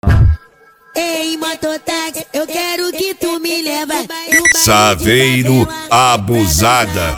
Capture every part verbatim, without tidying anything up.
Ei, mototáxi, eu quero que tu me leva no Saveiro Abusada,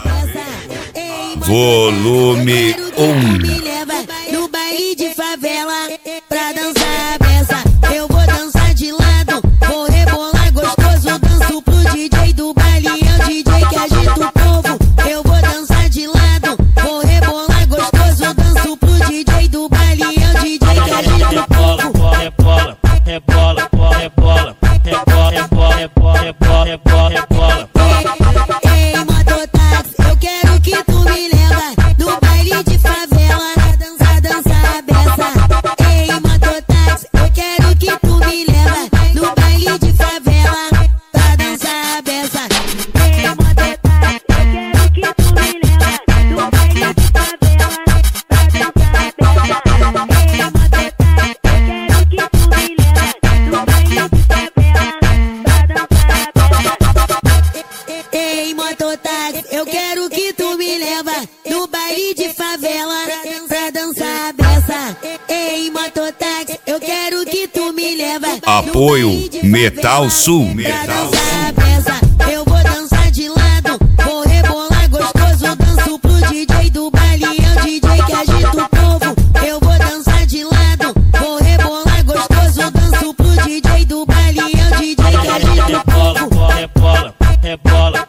volume um. No baile de favela, pra dançar a beça. Eu vou dançar de lado, vou rebolar gostoso. Danço pro D J do baile, é o D J que agita o povo. Eu vou dançar de lado, vou rebolar gostoso. Danço pro D J do baile, é o D J que agita o povo. Rebola, rebola, rebola, rebola, rebola, rebola, rebola, rebola, rebola, rebola. Ei, mototáxi, eu quero que tu me leva no baile de favela, pra dançar, dançar a beça. Ei, mototáxi, eu quero que tu me leva no baile de favela, pra dançar a beça. Ei, mototáxi, eu quero que tu me leva no baile de favela, pra dançar a beça. Ei, mototáxi, eu quero que tu me leva no baile de favela, pra dançar a beça. Ei, mototáxi, eu quero que tu me leva no baile de favela, pra dançar a beça. Ei, mototáxi, eu quero que tu me leva no Apoio baile de Metal favela, Sul. pra Metal dançar a beça. Eu vou dançar de lado, vou rebolar gostoso. Danço pro D J do baile, é o D J que agita o povo. Eu vou dançar de lado, vou rebolar gostoso. Danço pro D J do baile, é o D J que agita o povo. Rebola, rebola, rebola.